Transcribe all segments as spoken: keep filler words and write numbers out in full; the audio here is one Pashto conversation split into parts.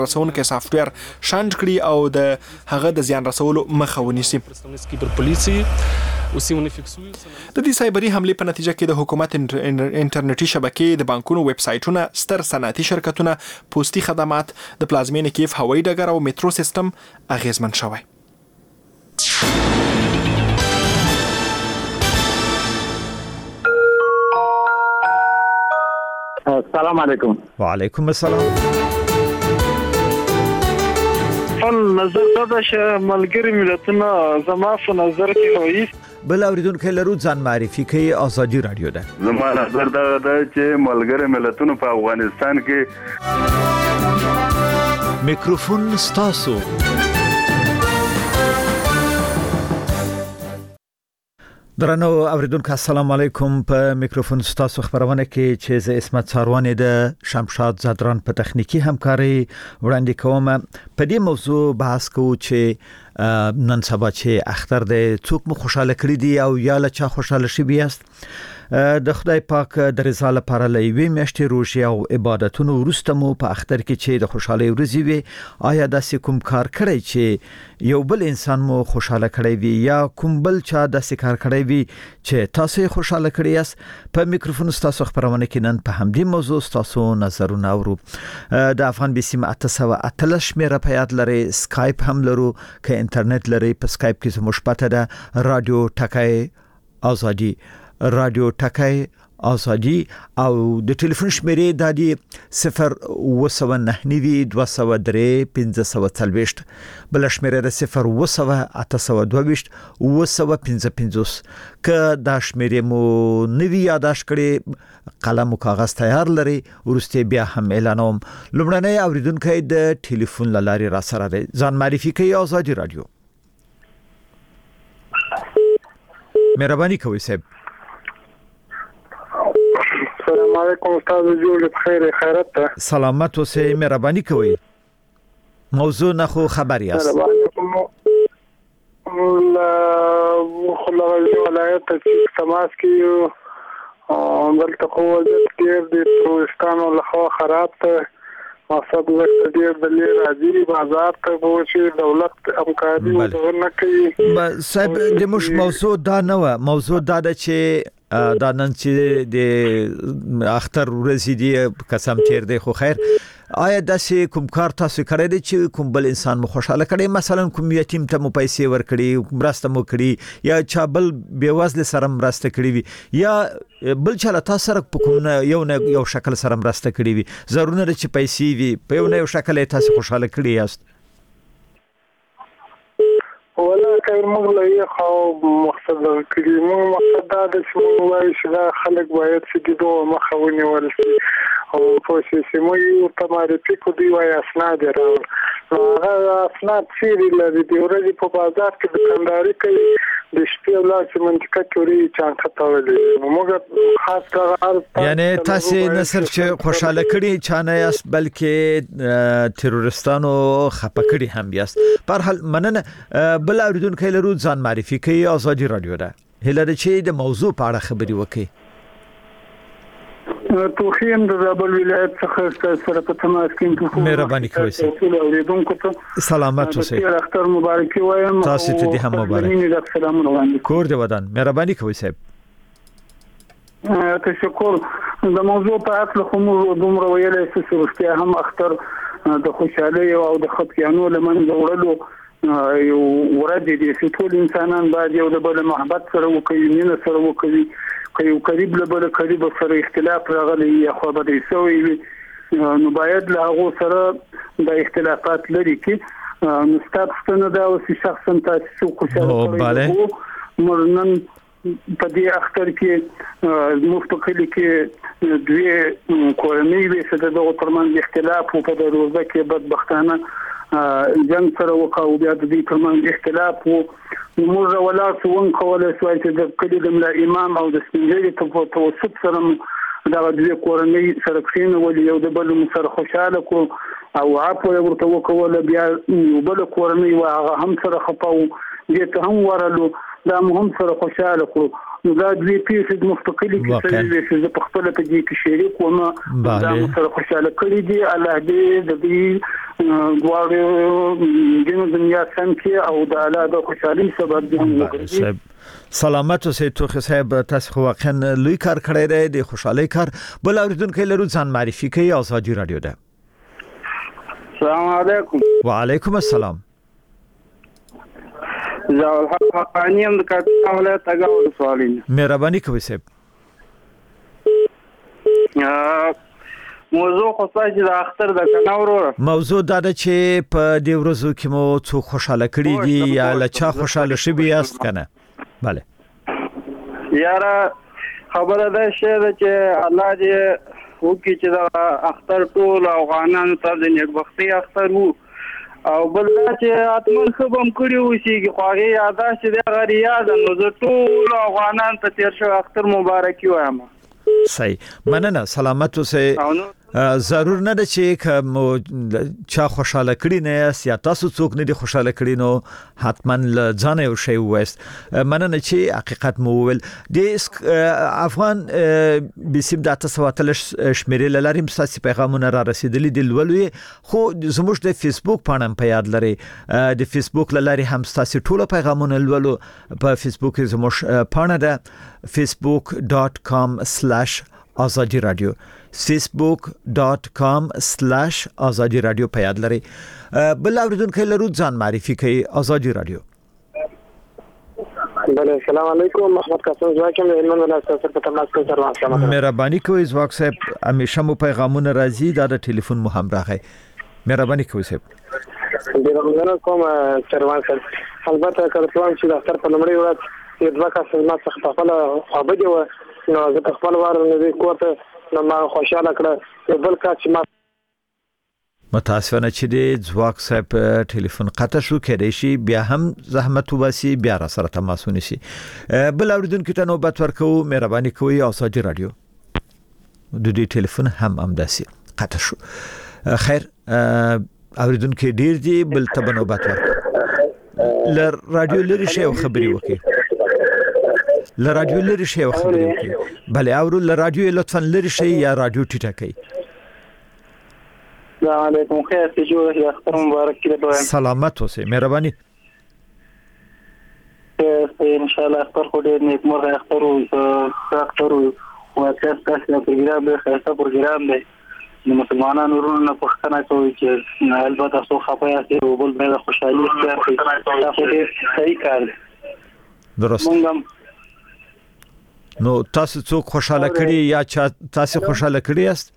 رسونکي سافټویر شانډ کړي او د هغه د زیان رسولو مخه ونیسي. د دې سایبري حملې په نتیجه کې د حکومت انټرنیټي شبکې، د بانکونو ویب سایټونه، ستر صنعتي شرکتونه، پوستي خدمات، د پلازمینې کیف هوایي ډګر او میټرو سیستم اغیزمن شوی. السلام علیکم. وعلیکم السلام. فن نظر دا چې ملګری ملتونه زما په نظر کې وایي بل اوریدونکو لرو ځان معرفي کوي. آزادي رادیو ده. زما نظر دا ده چې ملګری ملتونه په افغانستان کې میکروفون ستاسو. درنو اوریدونکو السلام علیکم. په میکروفون ستاسو خبرونه کې چې ز اسمت څاروانې د شمشاد زادران په تخنیکی همکاري وړاندې کوم. په دې موضوع بحث کوو چې نن سبا چې اختر د څوک مو خوشاله کړی دی او یا له چا خوشاله شي بیاست. د خدای پاک د رضا لپاره لوي میاشتې روزي او عبادتونو وروسته مو په اختر کې چې د خوشاله ورځې وي، آیا داسې کوم کار کړی چې یو بل انسان مو خوشاله کړی وي یا کوم بل چا داسې کار کړی وي چې تاسو خوشاله کړی یاست؟ په میکروفون تاسو خبرونه کې نن په همدې موضوع تاسو نظرونه اورو. د افغان بسیم اته سوه اتلس شمیره په یاد لري. سکایپ هم لرو، که انټرنیټ لري په سکایپ کې زموږ پته ده رادیو ټکای آزادي، رادیو ټکای آزادي، او د ټلیفون شمیرې د دې صفر وسوه نه نیوي دوه سوه درې پنځه سوه څلوېښت، بل شمیرې د صفر وسوه اته سوه دوه ویشت وسوه پنځه پنځوس. که دا شمیرې مو نوي یاداشت کړي، قلم او کاغذ تیار لري، ورسته بیا هم اعلانوم. لومړنی اوریدونکو د ټلیفون لاري را سره دی. ځان معرفي کوي. آزادي رادیو. مهرباني کوئ صاحب. السلام علیکم استاد جوړ بخیر خیرت ته. سلامت اوسئ. مهرباني کوئ. موضوع نه خو خبر یاست. لا خلغه ولایت چې تماس کې بل تقول ډېر د پروستانو لخوا خراب ته مقصد وکړ ډېر د لیر راځي بازار ته وشي دولت همکاري نه کوي. صاحب د مش موضوع دا نه و. موضوع دا ده چې دا نن چې د اختر ورځې دی قسم تیر دی خو خیر، آیا داسې کوم کار تاسو کړی دی چې کوم بل انسان مو خوشاله کړي؟ مثلا کوم یتیم ته مو پیسې ورکړي، مرسته مو کړي، یا چا بل بیوزل سره مرسته کړي وي، یا بل چا له تاسو سره په کوم یو نه یو شکل سره مرسته کړي وي؟ ضروري نه چې پیسې وي، په یو نه یو شکل تاسو خوشاله کړي یاست. ولا کای موږ له یو خو مقصد کړي مو مقصد دا د شمو وایي چې دا خلک باید چې دوه مخاوني ورسي او په سیمه یو تماره پیکو دی وایي اسناد راوړ. هغه اسناد چې لري د ورځې په بازار کې دکانداري کوي، د شپې ولا چې منطقه کې چانټه تاولي. موږ خاص کار یعنی تاسو نه صرف چې خوشاله کړي چانه یاست بلکې تروریستانو خپه کړي هم یاست. په هر حال مننه. بل اوریدونکو لرو ځان معرفي کوي. آزادي رادیو ده. هله د چې د موضوع په اړه خبري وکړي. توخیم د زابل ولایت څخه سره په تماس کې ته مهرباني کوئ. اوریدونکو ته سلامت اوسئ. اختر مبارک وایم. تاسو ته دې هم مبارک. کور دې ودان. مهرباني کوئ صاحب. تشکر. د موضوع په اړه خو موږ دومره ویلای چې سرشتیا هم اختر د خوشحالۍ او د خپګانو لمنځه وړلو یو ورځ دی چې ټول انسانان باید یو د بل محبت سره وکړي، مینه سره وکړي. که یو قریب له بل قریب سره اختلاف راغلی یا خو به دې سوی نو باید له هغه سره د اختلافات لري کې نو ستاسو دا اوسې شخصا تاسو خوشاله کړئ. مرنن په دې اختر کې مفتقلی کې دوی کورنۍ وي چې دغه ترمن اختلاف او په روزه کې بدبختانه جنگ سره وکاو بیا د دې ترمن اختلاف او موږ ولا څون کولای شو چې د کلی د امام او د سپینځري په توسط سره دا د کورنۍ سره کښینه ولې یو د بل سره خوشاله کو او عفو ورته وکول بیا یو بل کورنۍ هغه هم سره خپاو دې ته هم ورلو دا هم سره خوشاله کو نو دا دوی پیښې مستقلی کې چې په خپل په دې کې شریک ومه دا سره خوشاله کړی دي الله دې د دې غواړي د دنیا څنګه او د الله د خوشحالي سبب دې وګرځي سلامت اوسئ توخ صاحب تاسو خو واقعا لوی کار کړی دی د خوشحالي کار بل اوریدونکو لرو ځان معرفي کوي ازادي رادیو ده السلام علیکم وعلیکم السلام زاول حقانی هم د کاپیټا ولایت اګاو سوالین مهرباني کوئ صاحب موضوع خو چې د اختر د کناورو موضوع دا ده چې په دې ورځو کې مو څو خوشاله کړي دي یا لچا خوشاله شوي یاست کنه bale یاره خبره ده شه چې الله دې وکي چې د اختر ټول افغانانو ته د نیکبختي اختر وو او بل چې اتمن خبم کړی وسی خو هغه یاداش دې غریه ده نو زه ټول افغانان ته تیر شو اختر مبارکي وایم صحیح مننه سلامت اوسئ ضرور نه ده چې کوم چا خوشاله کړي نه یاست یا تاسو څوک نه دي خوشاله کړي نو حتما ځان یو شی وست مننه چې حقیقت مو ول د افغان بسیب د تاسو وتل شمیرې لاریم ساسي پیغامونه را رسیدلې د لولوي خو زموږ د فیسبوک پاڼه په یاد لري د فیسبوک لاري هم ساسي ټولو پیغامونه لولو په فیسبوک زموږ پاڼه ده facebook dot com slash azadi radio facebook dot com slash azadi radio په یاد لري بل اوریدونکو لرو ځان معرفي کوي azadi radio بله السلام علیکم محمد قاسم زواکم د علم ولایت سره په تماس کې سره سلام مهرباني کوئ زواک صاحب همیشه مو پیغامونه راځي دا د ټلیفون مو هم راغی مهرباني کوئ صاحب د رمضان کوم چروان سره البته کله چې د اختر په لمړی ورځ یو دوه کسان ما څخه خپل عبادت و نو زه خپل وار نه کوته نو ما خوشاله کړ یو بل کا چې ما متاسفانه چې د ځواک صاحب ټلیفون قطع شو کېدای شي بیا هم زحمت وباسي بیا را سره تماس ونیسي بل اوریدونکو ته نوبت ورکو مهرباني کوئ ازادي رادیو د دې ټلیفون هم امداسي قطع شو خیر اوریدونکو ډیر دي بل ته نوبت ورکو لر رادیو لري شی او خبري وکي ل رادیو لري شی او خبري وکي بل اورو ل رادیو لطفا لري شی یا رادیو ټیټه کوي السلام علیکم خیر ته جوړ اختر مبارک کړه سلامت اوسئ مهرباني ان شاء الله اختر خو ډیر نیک مرغه اختر او اختر او اساس تاسو پروګرام به خاصه پروګرام دی نو مسلمانانو ورونه پښتنه کوي چې البته تاسو خپه یاست او بل به خوشحالي اختیار کړئ تاسو دې صحیح کار درست نو تاسو څوک خوشاله کړي یا تاسو خوشاله کړي یاست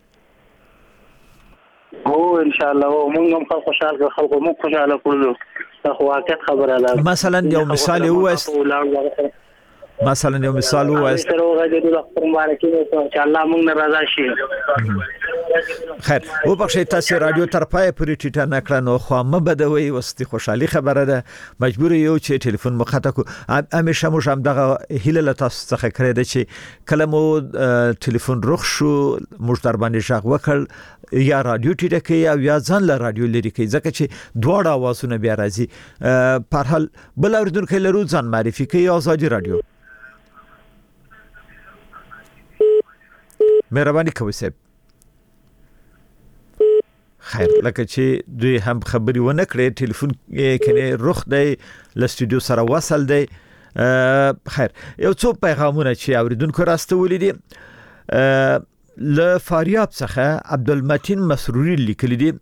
او ان شاء الله موږ هم خوشاله خلکو مو خوشاله کړو خو واقعیت خبره ده مثلا یو مثال وایست مثلا یو مثال وایست سره غږی د اختر مبارکي چې الله موږ ناراضه شي خیر او بخښه تاسو رادیو تر پای پورې ټیټه نکړه نو خو ما بدوي وستي خوشحالي خبره ده مجبور یو چې ټلیفون مخاطه کو همیشه مو هم دغه هیله له تاسو څخه کړی ده چې کله مو ټلیفون رخ شو موږ در باندې ژغ وکړ یا رادیو ټیټه کوي او یا ځان له رادیو لري کوي ځکه چې دواړه اوازونه بیا راځي په هر حال بل اوریدونکو لرو ځان معرفي کوي ازادي رادیو مهرباني کوئ صاحب خیر لکه چې دوی هم خبري ونه کړې ټلیفون کې رخ دی ل استودیو سره وصل دی خیر یو څو پیغامونه چې اوریدونکو راستولې دي ل فاریاب څخه عبدالمتین مسروری لیکلی دي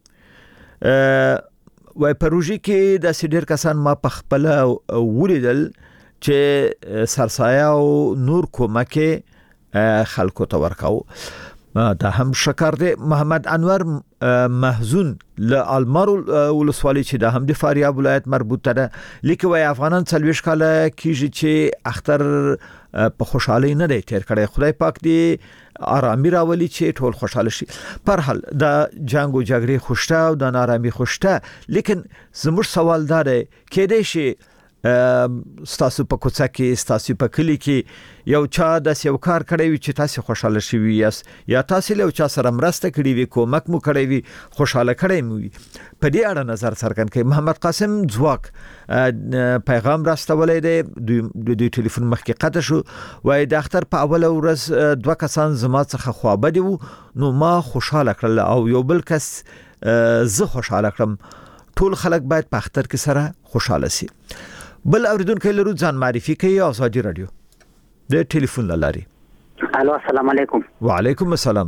وای پروژې کې د سیډر کسان ما په خپل ولیدل چې سرسایه او نور کومکه خلکو ته ورکاو دا هم شکر دی محمد انور محزون ل المار ولسوالۍ چې د هم د فاریاب ولایت مربوطه ده لیکي وای افغانان څلويش کاله کیږي چې اختر په خوشحالي نه دی تیر کړی خدای پاک دې آرامي راولي چې ټول خوشاله شي پر حال د جنگ او جګړې خوشته او د نارامي خوشته لیکن زموږ سوال دا دی کېدې شي ستاسو په کوڅه کې ستاسو په کلی کې یو چا د یو کار کړی وي چې تاسو خوشاله شوي یاست یا تاسو له چا سره مرسته کړې وي کومک مو کړی وي خوشاله کړی مو وي په دې اړه نظر څرګند کړئ. محمد قاسم ځواک پیغام راستولې دی د دوی ټلیفون مخکې قطع شو وای د اختر په اوله ورځ دوه کسان زما څخه خوابه دي نو ما خوشاله کړل او یو بل کس زه خوشاله کړم. ټول خلک باید په اختر کې سره خوشاله شي. بل اوریدونکو لرو ځان معرفي کوي ازادي رادیو د ټلیفون لاري. الو السلام علیکم. وعلیکم السلام.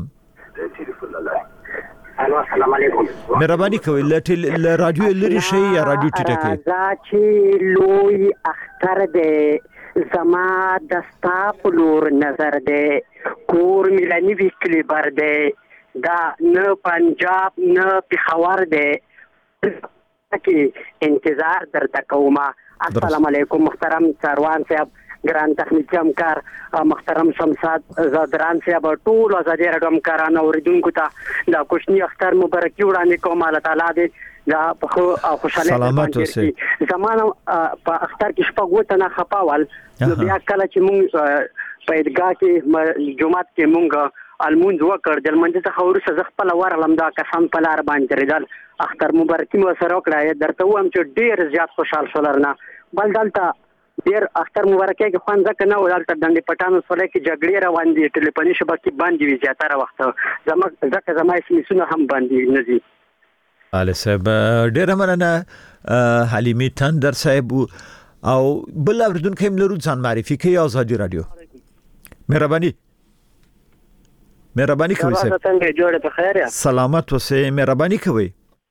الو السلام علیکم. مهرباني کوئ ل رادیو لري شي یا رادیو ټیټه کوي. دا چې لوی اختر دی زما د ستا په لور نظر دی کور ملانی وکلی بر دی دا نه پنجاب نه پېښور دی کې انتظار درته کوم. السلام علیکم محترم سروان صاحب ګران تخنیکی همکار محترم شمشاد زادران صاحب ټول ازادي رادیو همکارانو اوریدونکو ته د کوشنی اختر مبارکي وړاندې کوم. الله تعالی دې دا په خوشاله سلامت اوسئ. زمانه په اختر کې شپږ وته نه خپاول نو بیا کله چې مونږ په عیدګاه کې جمعات کې مونږ المونځ وکړ د المنځ څخه ورسره ز خپل ورلم دا کسان په لار باندې ریدل اختر مبارکي مو سره وکړه. درته وایم چې ډیر زیات خوشحال شولرنه بل دلته ډیر اختر مبارکي کې خوان ځکه نه ولالته دندې پټانو سره کې جګړې روان دي ټلیفوني شبکې باندې وی زیاتره وخت زما ځکه زما اسمسونه هم باندې نزي. علي صاحب ډیر مننه حلیمي تندر صاحب او بل اوریدونکو هم لرو ځان معرفي کوي ازادي رادیو. مهرباني مهرباني کوئ صاحب. څنګه جوړه په خیر یا سلامت اوسئ. مهرباني کوئ.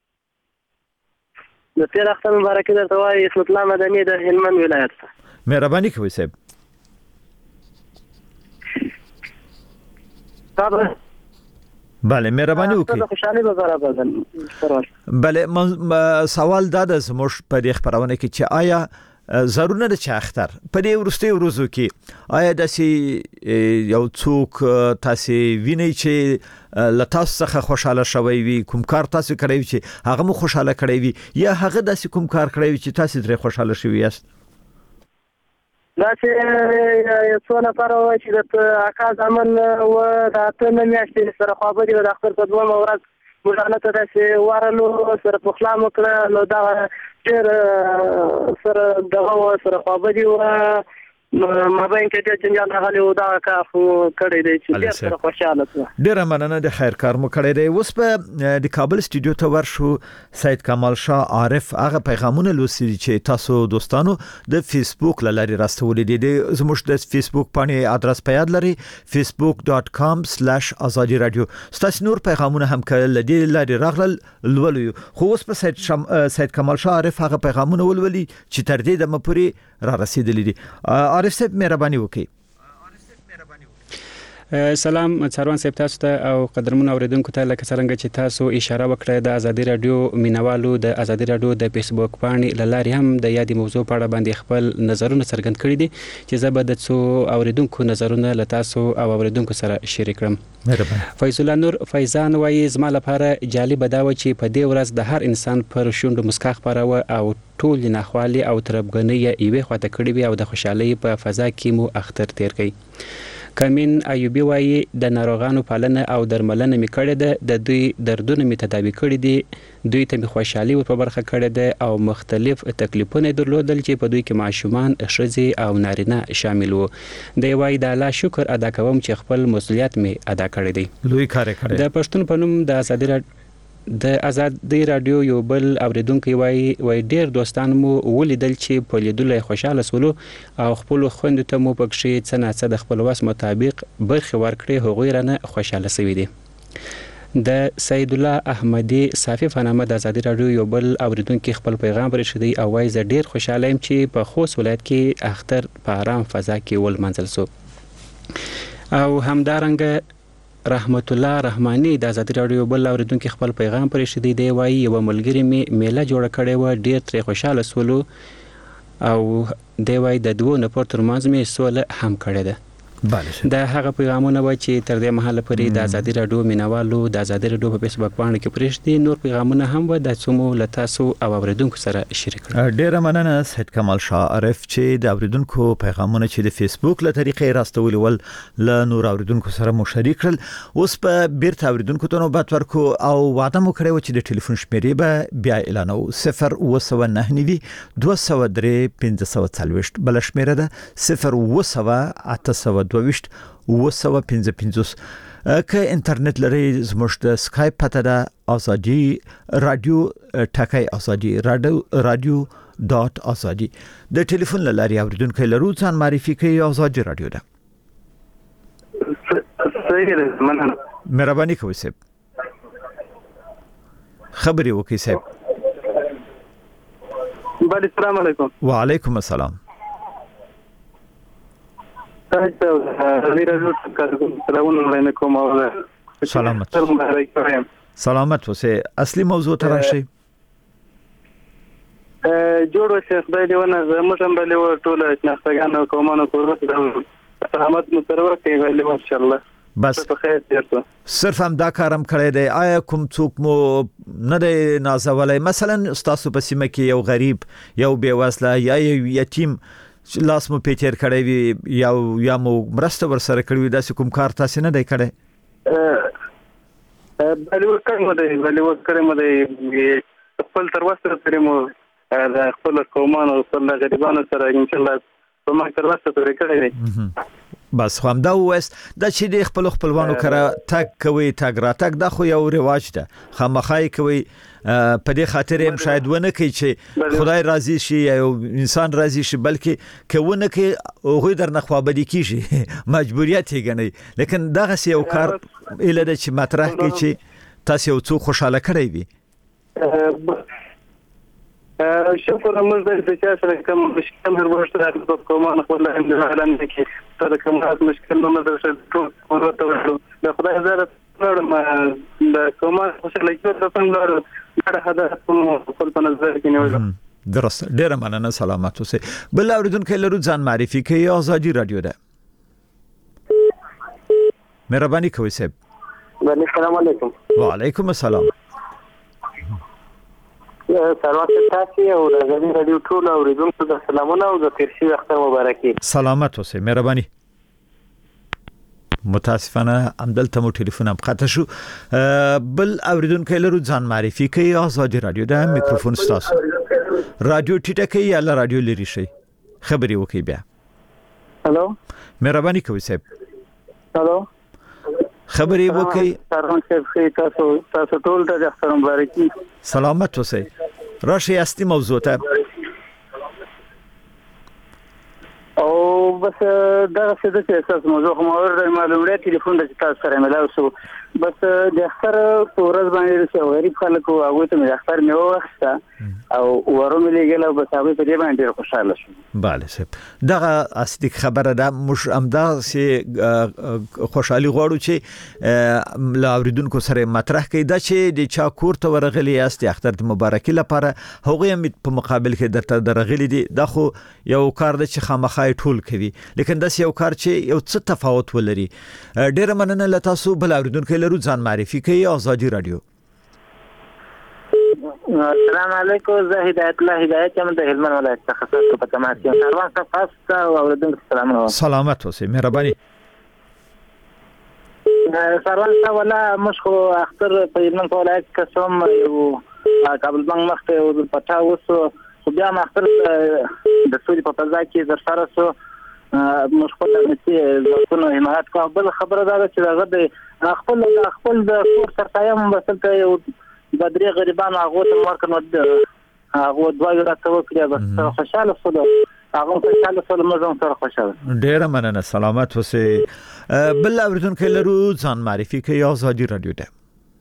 د تیر اختر مبارکي درته وايي اسمت الله مدني د هلمند ولایت څخه. مهرباني کوئ صاحب. بله مهرباني وکړئ. خوشاله به برابر. بله سوال دا د زموږ په دې خبرونه کې چې آیا ضروري نه چې اختر په دې ورستي ورځو کې آیا داسې یو څوک تاسو ویني چې لتاس څخه خوشاله شوي وي کوم کار تاسو کړی وي چې هغه مو خوشاله کړی وي یا هغه داسې کوم کار کړی وي چې تاسو درې خوشاله شوي یاست؟ دا چې یو څو نفر وایي چې د اکا ځمن و د اته میاشتې سره خوابه دي د اختر په دوه ورځ مجانه ته چې وارلو سره په خلا مکړه نو دا ډېر سره دغه سره خوابه دي و ما باندې کې چې جنجال راغلی و دا کافو کړی دی چې ډېر سره خوشاله شو. ډېر مننه د خیر کار مو کړی دی. اوس په د کابل سټوډیو ته ورشو سید کمال شاه عارف هغه پیغامونه لوستي چې تاسو دوستانو د فیسبوک لاري راستولې دي. زموږ د فیسبوک باندې ادرس پیاد لري facebook dot com slash azadi radio. ستاسو نور پیغامونه هم کله د لاري راغلل لولو خو اوس په سید شم... سید کمال شاه عارف هغه پیغامونه ولولي چې تر دې د مپوري را رسیدلې دي. عارف صاحب مهرباني وکړئ. سلام څاروان صاحب تاسو ته او قدرمن اوریدونکو ته لکه څنګه چې تاسو اشاره وکړه د ازادي رادیو مینوالو د ازادي رادیو د فیسبوک باندې لاري هم د یادې موضوع په اړه باندې خپل نظرونه څرګند کړي دي چې زه به د څو اوریدونکو نظرونه له تاسو او اوریدونکو سره شریک کړم. مهرباني. فیض الله نور فیضان وایي زما لپاره جالب دا و چې په دې ورځ د هر انسان پر شونډو مسکا خپراوه او ټول ناخوالي او تربګنۍ یې خواته کړې وي او د خوشحالۍ په فضا کې مو اختر تیر کړي. کمین ایوبی وایي د ناروغانو پالنه او درملنه می کړې ده د دوی دردونه می تداوی کړي دي دوی ته می خوشحالي ور په برخه کړې ده او مختلف تکلیفونه درلودل چې په دوی کې ماشومان ښځې او نارینه شامل وو. دی وایي د الله شکر ادا کوم چې خپل مسؤلیت می ادا کړی دی. لوی کار کړی. د پښتون په نوم د ازادي د ازادي رادیو یو بل اوریدونکو وایي وای ډیر دوستان مو ولیدل چې په لیدلو خوشاله سولو او خپل خويندو ته مو پکښې څه نه څه د خپل واس مطابق برخه ورکړي هغوی رانه خوشاله سوي دي. د سید الله احمدی صافی فنامه د ازادي رادیو یو بل اوریدونکو خپل پیغام ورشدي او وایي زه ډیر خوشاله یم چې په خوست ولایت کې اختر په آرام فضا کې ول منزل سو. او همدارنګه رحمت الله رحمانی د ازادي رادیو بل اوریدونکو خپل پیغام پرې شدي دی وایي یو ملګری می میله جوړ کړي و ډیر تر خوشاله سولو او دی وایي د دوه نفر ترمنځ می سوله هم کړې ده. د هغه پیغامونه و چې تر دې مهاله پورې د ازادي رادیو مینوالو د ازادي رادیو په فیسبوک باندې کې پرېښتي نور پیغامونه هم و د څومو لتاسو او اوریدونکو سره شریک کړل. ډیره مننه سید کمال شاه عارف چې د اوریدونکو پیغامونه چې د فیسبوک له طریقې راستول ول ل نور اوریدونکو سره مو شریک کړل. اوس په بیرته اوریدونکو ته نوبت ورکو او وعده مو کړی و چې د ټلیفون شمیرې به بیا اعلانو صفر اوه سوه نهه نوي دوه سوه درې پنځه سوه څلوېښت بل شمیره ده صفر اوه سوه اته سوه دوه ویشت اوه سوه پنځه پنځوس. که انټرنیټ لري زموږ د سکایپ پته ده ازادي رادیو ټاکي ازادي رادیو ډاټ ازادي. د ټلیفون لاري اوریدونکو لرو ځان معرفي کوي ازادي رادیو ده. صحیح ده مننه. مهرباني کوئ صاحب. خبري وکي صاحب. بله السلام علیکم. وعلیکم السلام. سلامت سلامت اوسه. اصلي موضوع ته راشي. جوړ اوسه خدای دې ونه زموږ هم بلې و ټول ناستګانو کومانو کورو سلامت مترور کوي ویلې ان شاء الله. بس صرف هم دا کارم کړی دی. آیا کوم څوک مو نه دی نازولای مثلا تاسو په سیمه کې یو غریب یو بې وسله یا یو یتیم لاس مو پیټر کړی وي یا یا مو مرسته ورسره کړی وي داسې کوم کار تاسو نه دی کړی؟ بلې وکړم دی بلې وکړم دی خپل تر وسه پرې مو د خپل قومانو خپل غریبانو سره ان شاء الله په ما تر وسه پرې کړی دی. بس خو هم دا وست د چې د خپل خپلوانو کړه تک کوي تک را تک دا خو یو رواج ده خامخای کوي په دې خاطر هم شاید ونه کوي چې خدای راضي شي یا انسان راضي شي بلکې کوونه کې هغه در نه خوابدي کیږي مجبوریت یې غني لیکن دغه یو کار اله د چې مطرح کوي چې تاسو یو څو خوشاله کړی وي. شکر موږ د چې سره کوم مشکل ورته د کومه خپل اعلان کې تر کومه مشکل نه درشه ټول ورته ورته د خدای زړه ورته د کومه خوشاله کېږي ته څنګه دا هدف خپل په نظر کې نیول. درست ډیر مننه سلامت اوسه. بل اوریدونکو لرو ځان معرفي کوي ازادي رادیو ده. مهرباني کوئ صاحب. السلام علیکم. وعلیکم السلام. سلامات تاسو او د ازادي رادیو ټول اوریدونکو ته سلامونه او د تیرشي اختر مبارکي. سلامت اوسه. مهرباني. متاسفانه عمدلته مو ټلیفون هم قطع شو. بل اوریدونکو لرو ځان معرفي کوي ازادي رادیو ده. میکروفون ستاسو. رادیو ټیټه کوي یا رادیو لري شي خبري وکي بیا. هالو مهرباني کوئ صاحب. هالو خبري وکي. سلام صاحب تاسو تاسو ټول ته اختر مبارکي. سلامت اوسئ. راشي اصلي موضوع ته او بس دا څه د اساس موضوع هم اور معلومه ټلیفون د تاسو سره ملاو شو بس د اختر پورز باندې چې غریب خلک او هغه ته د اختر میو وخته او ورو مليګل او بس هغه په دې باندې خوشاله شو. bale صاحب دغه اصلي خبره ده مش امدا سي خوشحالي غواړو چې لا اوریدونکو سره مطرح کړي دا چې د چا کور ته ورغلي است اختر د مبارکي لپاره هغه هم په مقابل کې درته درغلي دي دا خو یو کار د چې خامخای ټول کوي لیکن دا یو کار چې یو څه تفاوت ولري. ډیر مننه لتاسو بل اوریدونکو لرو ځان معرفي کوي ازادي رادیو. السلام علیکم زه هدایت الله هدایت یم د هلمند ولایت څخه تاسو په تماس یم سروان تاسو او اوریدونکو سلام علیکم. سلامت اوسئ. مهرباني. سروان تاسو ولا مشخو اختر په هلمند ولایت کې کوم یو کابل بانک مخته او پټا وسو خو بیا اختر د سوري په فضا کې در سره سو مشخو د چې زړونو حمایت کوه. بل خبره دا چې هغه د خپل د خپل د کور سرتایم وسلته یو د درې غریبانو هغه ته ورکړو هغه دوه راته وکړي بس خوشاله شول هغه خوشاله شول موږ سره خوشاله. ډیر مننه سلامت اوسئ. بل اوریدونکو لرو ځان معرفي کوي ازادي رادیو ده.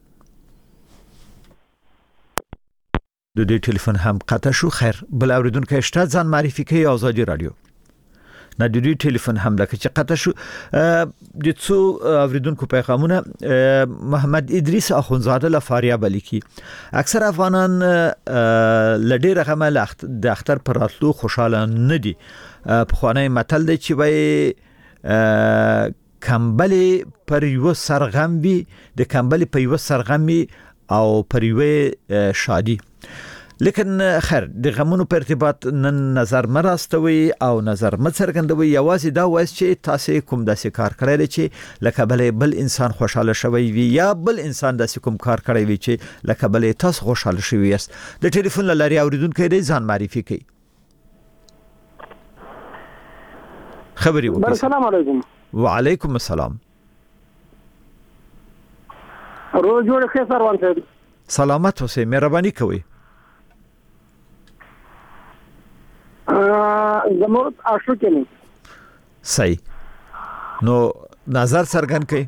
د دې ټلیفون هم قطع شو. خیر بل اوریدونکو شته ځان معرفي کوي ازادي رادیو. نه د دې ټلیفون هم لکه چې قطع شو. د څو اوریدونکو پیغامونه محمد ادریس اخونزاده لفاریاب لیکي اکثر افغانان لډیر رقم د اختر پر راتلو خوشاله نه دي. په خوانه متل دی چې وای کمبلې پر یو سرغم وي د کمبلې په یو سرغم وي او پر یو شادي لیکن خیر د غمونو په ارتباط نن نظر مراستوي او نظر مڅرګندوي یوازې دا وایي چې تاسو کوم داسې کار کړی دی چې لکه بل بل انسان خوشاله شوی وي یا بل انسان داسې کوم کار کړی وي چې لکه بل تاسو خوشاله شوی یاست د ټلیفون لاري اوریدونکو دې ځان معرفي کړي خبري وکړئ السلام علیکم وعلیکم السلام روز جوړ ښه سروان صاحب سلامت اوسئ مهرباني کوئ زموږ آشو کې صحیح نو نظر څرګند کړئ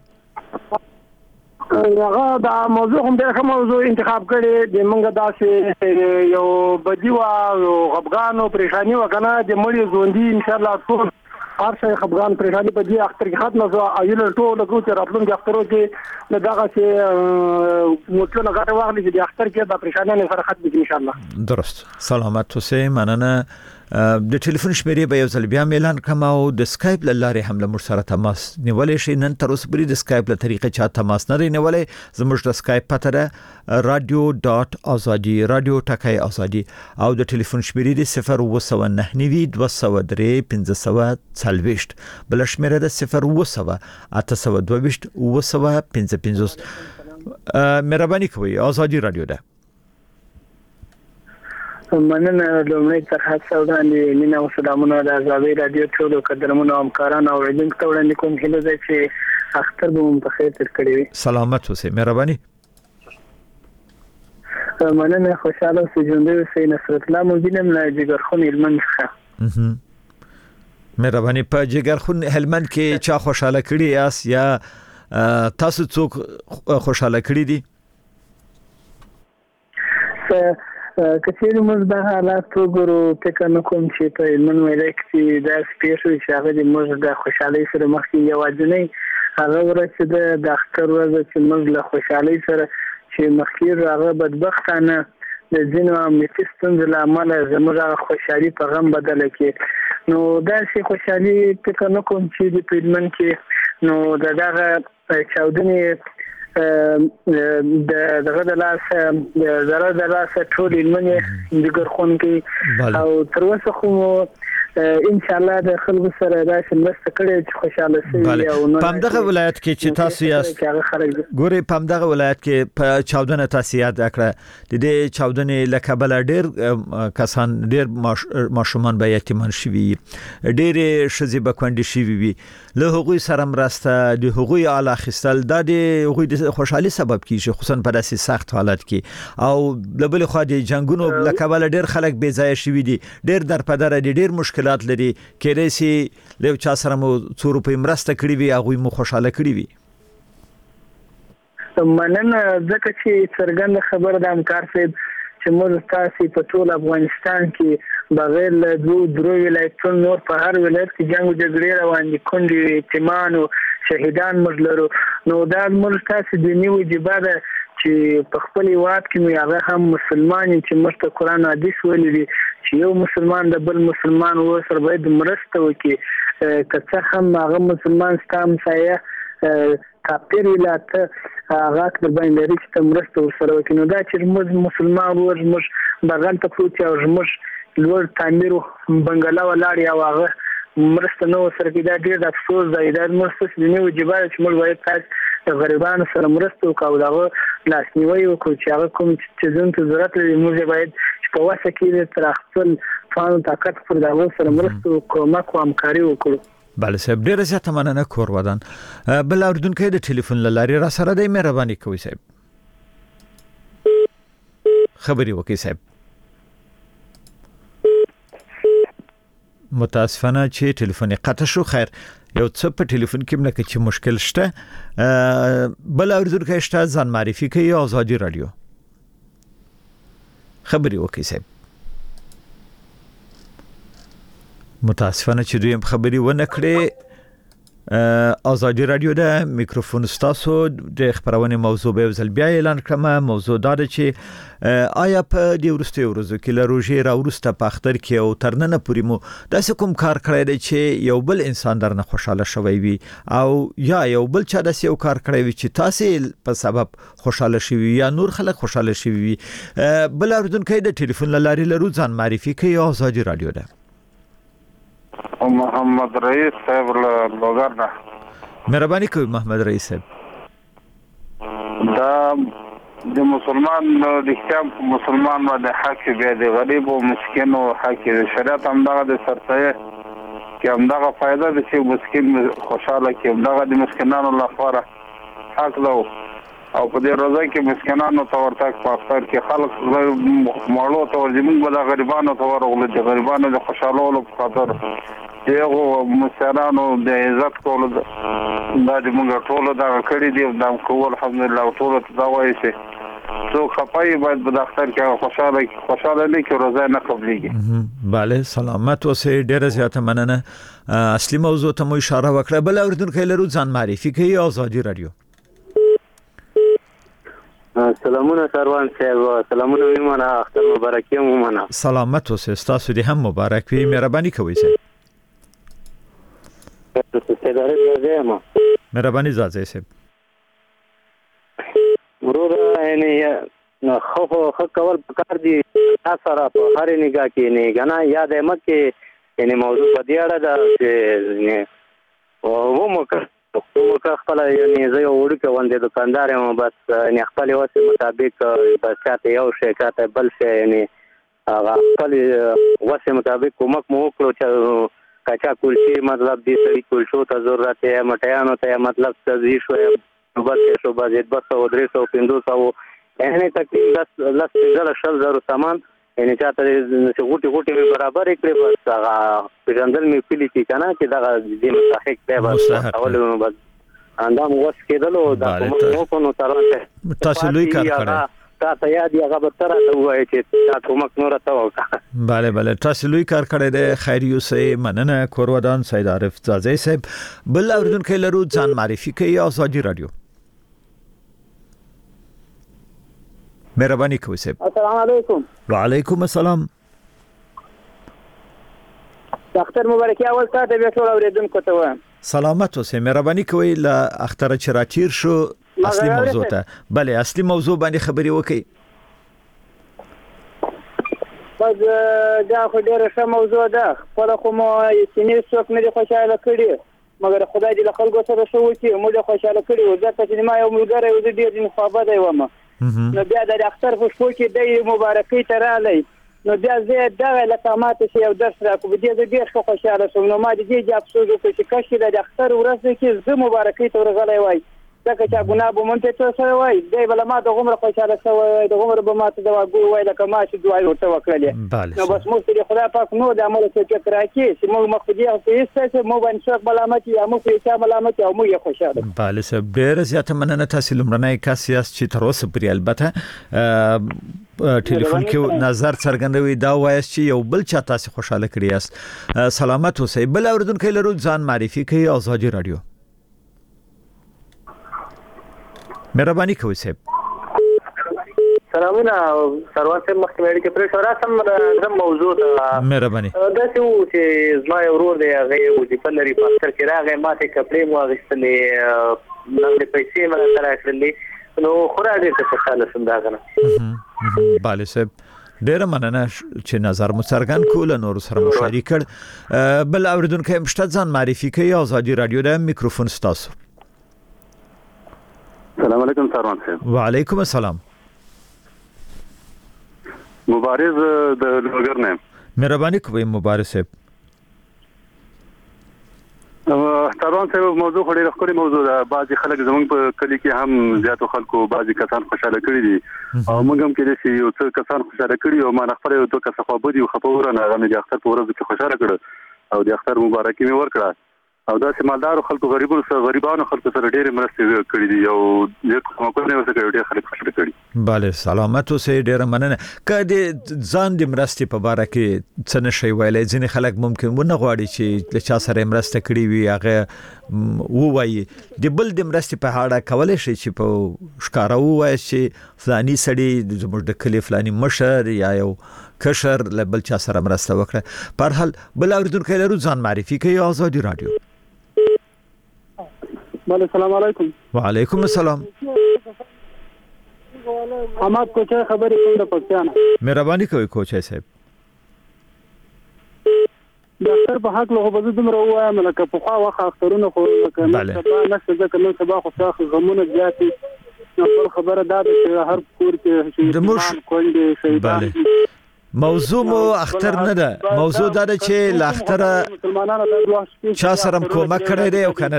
هغه دا موضوع هم ډېر ښه موضوع انتخاب کړی د موږ داسې یو بدی وا یو افغان او پریشانی وکنه د مړي ژوندۍ ان شاء الله ټول هر څه افغان پریشانی په دې اختر کې ختمه شو ایل ټول کو چې راتلونکي اخترو کې دغه چې مطلب هغه واغلي چې د اختر کې د پریشانی نه سره ختم ان شاء الله درست سلامت اوسئ مننه د ټلیفون شمیرې به یو ځل بیا اعلان کوم او د اسکایپ لاره هم له مر سره تماس نیولې شي نن تر اوسه بری د اسکایپ له طریقې چا تماس نه نیولې زموږ د اسکایپ پته ده رادیو ډاټ ازادي رادیو ټکای ازادي او د ټلیفون شمیرې د صفر و سو نه نیوي دوه سو درې پنځه سو څلويشت بل شمیره د صفر و سو اته سو دوه و سو پنځه پنځه مهرباني کوئ ازادي رادیو ده مننه لومړی تر هر څه وړاندې مینا او سلامونه د ازادي رادیو ټول قدرمنو همکارانو او اوریدونکو ته وړاندې کوم هیله ده چې اختر به مو په خیر تیر کړی وي سلامت اوسئ مهرباني مننه خوشاله اوسئ ژوندی اوسئ نصرت الله مبینم له جګرخون هلمند څخه مهرباني په جګرخون هلمند کې چا خوشاله کړی یاست یا تاسو څوک خوشاله کړی دي کچېرې موږ د حالات وګورو فکر نه کوم چې په هلمند ولایت کې دا سپیشل چې هغه د موږ د خوشحالۍ سره مخ کې یوازینی هغه ورځ چې د اختر ورځ چې موږ له خوشحالۍ سره چې مخ کې هغه بدبختانه د ځینو امنیتي ستونزو له امله زموږ هغه خوشحالي په غم بدله کې نو داسې خوشحالي فکر نه کوم چې د هلمند کې نو دغه چاودنې د دغه د لاس د زړه د لاس ټول منې د ګرخون کې او تر اوسه خو ان شاء الله د خلکو سره راشي مرسته کړي چې خوشاله شي او نو په دغه ولایت کې چې تاسو یاست ګوري په دغه ولایت کې په چاودنه تاسو یاد کړه د دې چاودنې لکه بل ډېر کسان ډېر ماشومان به یتیمان شوي ډېر شذې بکوندې شوي وي له هغوی سره مرسته د هغوی اعلی خستل د هغوی د خوشحالي سبب کیږي خصوصا په داسې سخت حالت کې او بل خو د جنگونو لکه بل ډېر خلک بې ځای شوي دي ډېر درپدر دي ډېر مشکلات لري کېدای شي له چا سره مو څو روپۍ مرسته کړې وي هغوی مو خوشاله کړی وي مننه ځکه چې څرګند خبر د همکار صاحب چې موږ تاسو په ټول افغانستان کې بغیر له دوه درو ولایتونو نور په هر ولایت کې جنگ او جګړې روان دي کندې یتیمان او شهیدان موږ لرو نو دا موږ تاسو د نیو جباده چې په خپل واد کې هغه هم مسلمان چې موږ ته قران او حدیث ویلي چې یو مسلمان د بل مسلمان سره باید مرسته وکړي که هم هغه مسلمان ستام سایه کافر ولاته هغه تر باندې لري چې مرسته ورسره وکړي نو دا چې موږ مسلمان ور موږ بغل ته پروت او موږ لور تعمیر بنگلا ولاړ یا هغه مرسته نو سره کې دا ډېر افسوس دی دا مرسته چې نه وجبه چې موږ باید تاسو غریبانو سره مرسته وکړو دا لاسنیوي وکړو چې هغه کوم چې زموږ ته ضرورت لري موږ باید په واسه کې تر خپل فعال طاقت پر دا سره مرسته وکړو مکو همکاري وکړو بله صاحب ډیره زیاته مننه کور ودان بل اوردونکو د ټلیفون لاري را سره د مهرباني کوي صاحب خبري وکي صاحب متاسفانه چې ټلیفون قطع شو خیر یو څه په ټلیفون کې مله کې مشکل شته بل اوردونکو شته ځان معرفي کوي ازادي رادیو خبري وکي صاحب متاسفانه چې دوی خبري ونه کړې ازادي رادیو د میکروفون ستاسو د خبرونه موضوع به ځل بیا اعلان کړم. موضوع دا ده چې آیا په دې ورسته ورځو کې له روزي را ورسته په اختر کې او ترننه پوری مو داسې کوم کار کړی دی چې یو بل انسان درنه خوشاله شوی وي او یا یو بل چا داسې یو کار کړی وي چې تاسو په سبب خوشاله شوی یا نور خلک خوشاله شوی وي؟ بل اردوونکو د ټلیفون لاري لرو ځان معرفي کوي. ازادي رادیو ده. محمد رئیس صاحب لوګر نه. مهرباني کوي محمد رئیس صاحب. دا د مسلمان د اسلام مسلمان باندې حق دی، د غریب او مسکین او حق دی. شریعت هم دا د سرسایه کې هم دا فائدہ د چې مسکین خوشاله کې هم دا د مسکینانو لپاره حق دی او په دې روزه کې مسکینانو ته ورتاک په اختر کې خلک مړو ته ورځي موږ د غریبانو ته ورغلو د غریبانو د خوشالولو په خاطر دغه مسکینانو د عزت کولو دا د موږ ټول دا کړی دی دا کول الحمدلله ټول ته دا وایي چې څو خپای باید په اختر کې خوشاله خوشاله نه کې روزه نه قبليږي. bale سلامت اوسه. ډیره زیاته مننه. اصلي موضوع ته مو اشاره وکړه. بل اردوونکو لرو ځان معرفي کوي. ازادي رادیو. سلامونه سروان صاحب. سلامونه ویمنه. اختر مبارک یم ومنه. سلامت اوسه. تاسو دې هم مبارک وي. مهرباني کوئ صاحب. ستاره زما مهرباني زازه صاحب. ورور یعنی خو خو کول پکار دي اثر په هر نگاه کې نه غنا یاد مکه یعنی موضوع په دې اړه دا چې او مو که خپل یعنی زه یو وړوکی غوندې دکاندار یم بس یعنی خپل وسې مطابق بس چاته یو شی چاته بل شی یعنی هغه خپل وسې مطابق کومک مو وکړو چې کچا کلچی مطلب دې سړي کلچو ته ضرورت یې مټیانو ته مطلب تزوی شو بس شو بس بس او درې سو پنځوس او یعنی تقریبا لس لس زره شل زره سامان یعنی چاته چې غوټي غوټي برابر کړي بس هغه پیژندل می پلی کی کنه چې دا دې مستحق دی بس اولونو بس اندام وس کېدلو دا کوم کو نو ترانه تاسو لوی کار کړی تاسو یاد یې هغه تر ته وایي چې تاسو کومک نور ته وکړه. bale bale تاسو لوی کار کړی دی. خیر یو سه مننه. کورودان سید عارف زازه صاحب. بل اردوونکو لرو ځان معرفي کوي. ازادي رادیو. مهرباني کوئ صاحب. السلام علیکم. وعلیکم السلام. اختر مبارک اول تاسو به ټول اوریدونکو ته وایم. سلامت اوسئ. مهرباني کوئ ل اختر چې راتیر شو اصلي موضوع ته. bale اصلي موضوع باندې خبري وکړئ. بس دا خو ډیره ښه موضوع ده. خپل خو مو یې څوک نه دی خوشاله کړی مګر خدای دې له خلکو سره شو چې موږ خوشاله کړی و ځکه چې ما یو ملګری و دې ډیر مخابه دی ومه نو بیا د اختر په شپو کې د مبارکۍ ترالی نو بیا زه دا لکه ماته چې یو درس راکو دې دې ډیر خوشاله شوم. نو ما دې دې افسوس وکړ چې کاشي د اختر ورځ کې زه مبارکۍ ته ورغلی وای ځکه چې ګناه به مونږ ته څه وای دی بل ما د عمر خوشاله شوی د عمر به ما ته دا وای وای لکه ما چې دعای ورته وکړلې نو بس موږ ته خدای پاک نو د عمل څخه فکر راکې چې موږ مخدي او ایسته مو باندې څوک ملامت یا موږ یې ملامت او موږ خوشاله. bale سب ډیر زیاته مننه. تاسو لمړنۍ کاسیاس چې تر اوسه پرې البته ټلیفون کې نظر څرګندوي دا وایي چې یو بل چا تاسو خوشاله کړی یاست. سلامت اوسئ. بل اوردونکو لرو ځان معرفي کوي. ازادي رادیو. مهرباني کوئ صاحب. سلامونه سروان صاحب مخکې ویل کې پرې شورا سم زم موضوع ده. مهرباني. دا چې چې زما یو ورور دی هغه وظیفه لري په اختر کې راغی ماته کپړې مو اغوستلې نو د پیسې مله سره اخلي نو خورا دې څه خوشاله شوم دا کنه. bale صاحب ډیر مننه چې نظر مو څرګند کول نور سره مشاري کړ. بل اوردونکو مشته ځان معرفي کوي. ازادي رادیو د میکروفون ستاسو. السلام علیکم سروان صاحب. وعلیکم السلام. مبارز د لوګر نه. مهرباني کوئ مبارز صاحب. سروان صاحب موضوع خوري خوري موضوع ده. بعضی خلک زمونږ په کلی کې هم زیاتو خلکو بعضی کسان خوشاله کړي دي او موږ هم کې چې یو څه کسان خوشاله کړي او ما خپل یو دوه کس خو بده خو په ورانه غو د اختر په ورځ کې خوشاله کړ او د اختر مبارکي مې ورکړه او دا سیمالدار خلکو غریبو سره غریبانو خلکو سره ډېر مرستې کړې دي او د کومکونه ورسره ډېر خلک خوشاله کړي. bale سلامت اوسې ډېر مننه. کله ځان د مرستې په باره کې څه نشي ویلای؟ ځینې خلک ممکن ونه غواړي چې له چا سره مرسته کړي وي هغه ووایي. د بل د مرستې په اړه کولای شي چې په ښکارا ووایي چې فلاني سړی زموږ د کلی فلاني مشر یا یو کشر له بل چا سره مرسته وکړه. په هر حال بل اوریدونکو لرو ځان معرفي کوي. آزادي رادیو. بله السلام علیکم. وعلیکم السلام. حماد کوچه خبرې کوم د پښتانه. مهرباني کوي کوچه صاحب. ډاکټر په حق له بده دومره وایم لکه په خوا واخ اخترونه خو لکه سبا نشته ځکه نو سبا خو څاخ غمونه زیاتې نو خبره دا ده چې هر کور کې شي کونډې شهیدان. موضوع مو اختر نه ده. موضوع دا ده چې ل اختره چا سره کومک کړی دی او کنه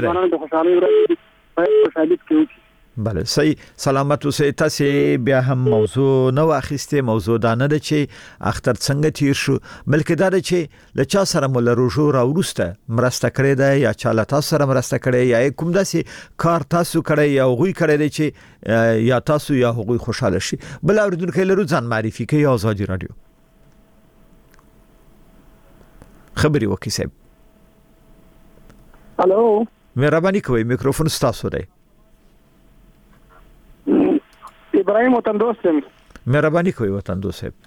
ده. بله صحیح. سلامت اوسئ. تاسو بیا هم موضوع نو اخیسته. موضوع دا نه ده چې اختر څنګه تیر شو بلکې دا ده چې ل چا سره مول روزو راورسته مرسته کړی دی یا چا له تاسو سره مرسته کړی یا کوم داسې کار تاسو کړی یا غوي کړی دی چې یا تاسو یا غوي خوشاله شي. بل اوریدونکو لرو ځان معرفي کوي. آزادي رادیو. خبري وکي صاحب. الو مهرباني کوئ میکروفون ستاسو دی. ابراهيم وطندوس صاحب. مهرباني کوئ وطندوس صاحب.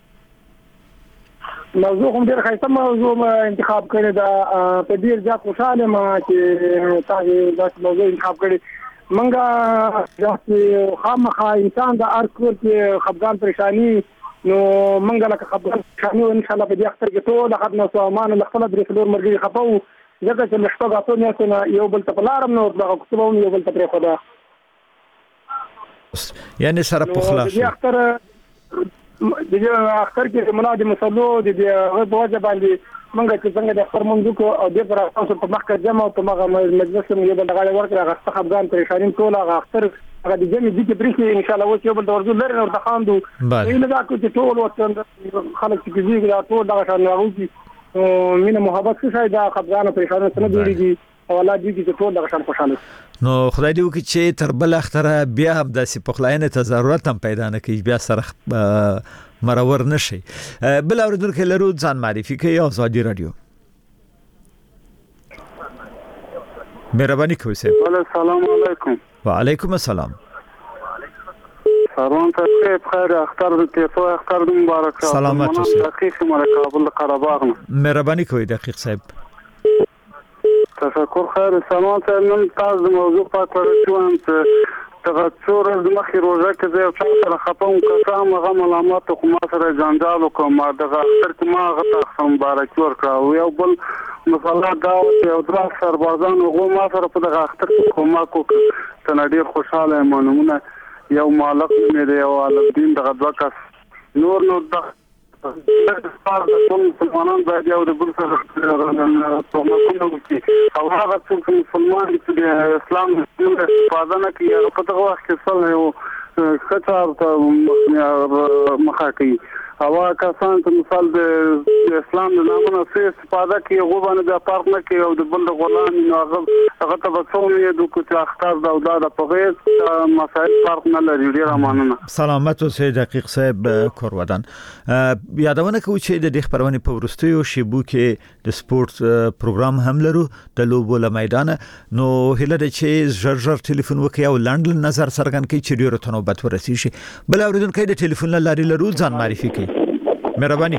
موضوع هم ډېر ښایسته موضوع ما انتخاب کړی دا په ډېر ځکه خوشاله ما چې تاسو دا موضوع انتخاب کړی. منګه چې خامخا انسان د هر کور کې خپګان پریشانی نو منګه لکه خبر شانو ان شاء الله په دې اختر کې ټول خدمت نو سامان له خپل درې فلور مرګي خپو ځکه چې مشتاق اته نه یو بل ته پلارم نو دغه کوم یو بل ته پرې خدا یعنی سره په خلاص دې اختر دې اختر کې منادي مصلو دې هغه بوجه باندې منګه چې څنګه د اختر منځ کو او دې پر تاسو په مخ کې جمع او په مغه مجلس یو بل دغه ورکړه هغه خپګان پریشانی ټول هغه اختر هغه د جمع دي کې برېښي ان شاء الله اوس یو بل ورزو لري او د خاندو نه دا کو چې ټول وطن خلک چې کیږي دا ټول دغه شان راوځي او مینه محبت څه شي دا خپګان پریشانی څنګه جوړيږي او الله دې چې ټول دغه شان خوشاله. نو خدای دې وکړي چې تر بل اختره بیا هم داسې پخلاینه ته ضرورت هم پیدا نه کوي بیا سره مرور نشي. بل اوریدونکو لرو ځان معرفي کوي. آزادي رادیو. مهرباني کوئ صاحب. السلام علیکم. وعلیکم السلام. سلام ته بخیر. اختر دې ته اختر مبارک. سلامت اوسئ. دقیق مرکب قره باغ. مهرباني کوئ دقیق صاحب. تشکر خیر. سلام ته نن تاسو موضوع پاتره شوم ته تغڅور د مخې روزه کې زه په سره خپم کتام غو علامات کوم سره جنجال کوم دغه اختر کې ما غته مبارک ورکړ او یو بل مثلا دا یو درا سربازان غو ما سره په دغه اختر کې کوم کو ته ډیر خوشاله مونږ یو مالک مې دی او الدین دغه دوکاس نور نور د مسلمانان باید یو د بل سره په مکمل کې او هغه څوک مسلمان چې د اسلام د استفاده نه کوي هغه په دغه وخت کې څل یو خطر ته مخه کوي او کسان چې مثال د اسلام د نامونو څخه استفاده کوي هغه باندې د پارک نه کوي او د بل غلام نه هغه ته وڅومي د کوڅه اختر دا او دا د پغې مسائل پارک نه لري. ډیر امانونه. سلامت اوسئ دقیق صاحب کورودان. یادونه کوم چې د دې خبرونه په ورستیو شیبو کې د سپورت پروګرام هم لرو د لوبو له میدان نو هله د چې زر زر ټلیفون وکي او لندن نظر سرګن کې چې ډیره تنوبت ورسی شي. بل اوریدونکو د ټلیفون لاري لرو ځان معرفي کوي. مهرباني.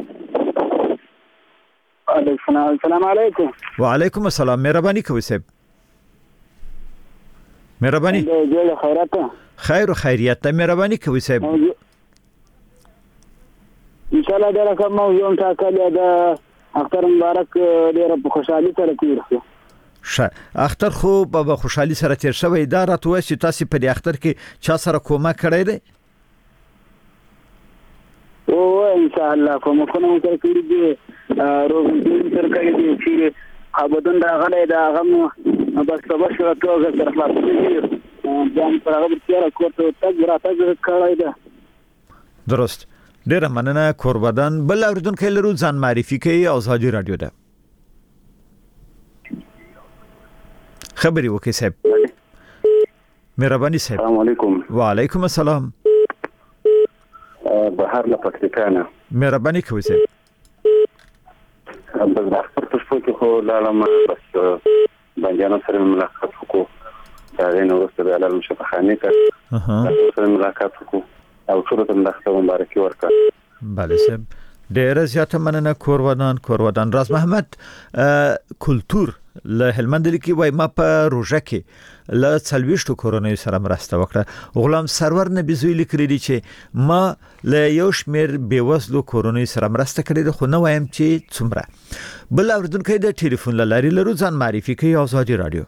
السلام علیکم. وعلیکم السلام. مهرباني کوي صاحب. مهرباني. جوړ خیرات. خیر او خیریت ته مهرباني کوي صاحب. ان شاء الله دا کوم موضوع ټاکل دا اختر مبارک ډیر په خوشحالي سره تیر شو. ش اختر خو په خوشحالي سره تیر شوی. دا راته چې تاسو په دې اختر کې چا سره کومه کړی دی؟ او ان شاء الله کوم کوم سره کړی دی روزي سره کړی دی چې ابدون دا غلې دا غم بس تبشر توګه سره خلاص کیږي ځان پر هغه تیار کوته تګ راته کړی دی. درست. ډیر مننه کوربدان. بل اوریدونکو لرو ځان معرفي کوي. آزادي رادیو ده. خبري وکي صاحب مهرباني صاحب السلام علیکم وعلیکم السلام بهر له پکتیکانه مهرباني کوي صاحب بس د اختر په شپه کې خو لاله بس بنجانو سره ملاقات وکړو دا غوښنه ورسته د علم شفاخانه ته سره ملاقات وکړو او ټول ته د اختر مبارکي ورکړه بله صاحب ډیره زیاته مننه کورودان کورودان راز محمد کلچر له هلمند لیکي وای ما په روژه کې له څلويشتو کورونې سره مرسته وکړه غلام سرور نبی زوی لیکلی دی چې ما له یو شمیر بیوزلو کورونې سره مرسته کړې ده خو نه وایم چې څومره بل اوردونکو د ټلیفون لاري لرو ځان معرفي کوي آزادي رادیو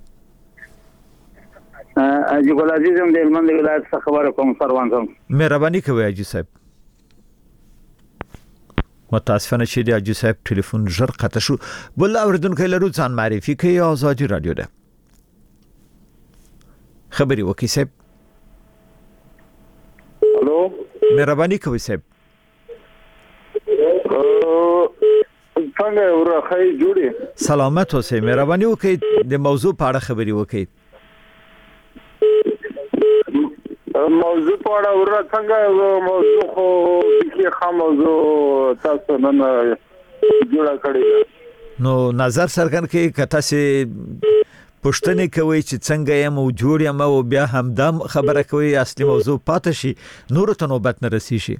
اجي ګل عزیزم د هلمند ولایت څخه خبر کوم سروان کوم مهرباني کوي اجي صاحب متاسفانه چې د اجي صاحب ټلیفون ژر قطع شو بل اوردونکو لرو ځان معرفي کوي آزادي رادیو ده خبري وکي صاحب الو مهرباني کوي صاحب څنګه ورخه جوړي سلامت اوسئ مهرباني وکي د موضوع په اړه خبري وکي موضوع په اړه ور څنګه موضوع خو کې خام موضوع تاسو نن جوړه کړی نو نظر سرګن کې کته سي پښتنه کوي چې څنګه یم او جوړ یم او بیا همدم خبره کوي اصلي موضوع پاتې شي نور ته نوبت نه رسی شي